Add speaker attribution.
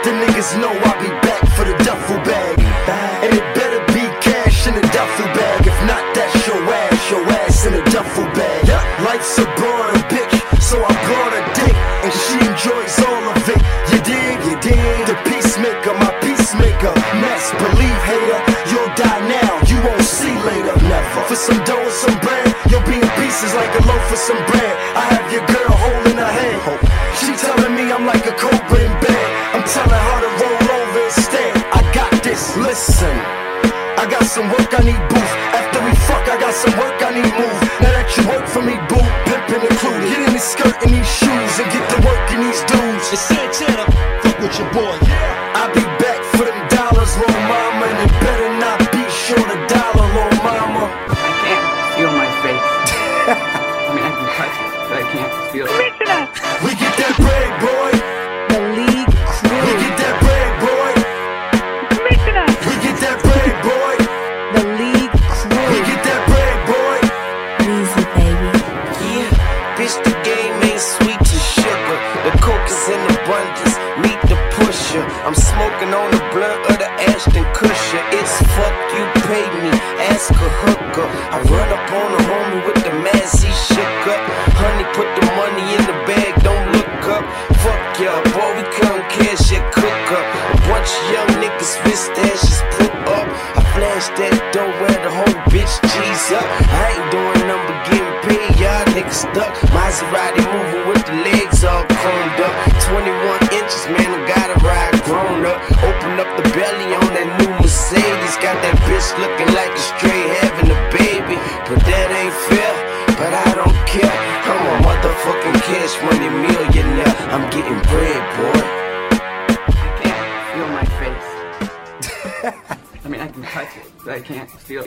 Speaker 1: the niggas know I'll be back for the duffel bag. And it better be cash in the duffel bag. If not, that's your ass in the duffel bag. Life's a broader bitch, so I brought her dick, and she enjoys all of it. You dig, you dig? The peacemaker, my peacemaker. Mess, believe, hater, you'll die now, you won't see later. Never. For some dough and some bread, you'll be in pieces like a loaf of some bread. I have your girl holding her hand. She telling me I'm like a cobra in bed. I'm telling her to roll over instead. I got this, listen. I got some work I need booth. After we fuck, I got some work I need move. Now that you work for me, boo, pimpin' included. Get in this skirt and these shoes and get to work in these dudes.
Speaker 2: It's Santana, fuck with your boy.
Speaker 1: I'll be back for them dollars, little mama, and it better not be short a dollar, little mama.
Speaker 3: I can't feel my face. I mean, I can touch it, but I can't feel it.
Speaker 1: We get that bread, boy.
Speaker 4: The League Crew.
Speaker 1: We get that bread, boy. We get that bread, boy.
Speaker 4: The League Crew.
Speaker 1: We get that bread, boy.
Speaker 4: Easy, baby.
Speaker 5: Yeah, bitch, the game ain't sweet to sugar. The coke is in abundance, meet the pusher. I'm smoking on the blunt of the Ashton Kutcher. It's fuck you pay me, ask a hooker. I run up on a homie with the mask, he shook up. Honey, put the money in the bag, don't look up. Fuck y'all, boy, we come cash your cook up. A bunch of young niggas with stashes put up. I flash that dough where the whole bitch G's up. I ain't doing nothing but getting paid, y'all niggas stuck. Maserati moving with the legs all chromed up. 21 inches, man, I gotta ride grown up. Open up the belly on that new Mercedes. Got that bitch looking like a straight having a baby. But that ain't fair, but I don't care. I'm a motherfucking cash money millionaire. I'm getting bread, boy.
Speaker 3: I can't feel my face. I mean, I can touch it, but I can't feel it.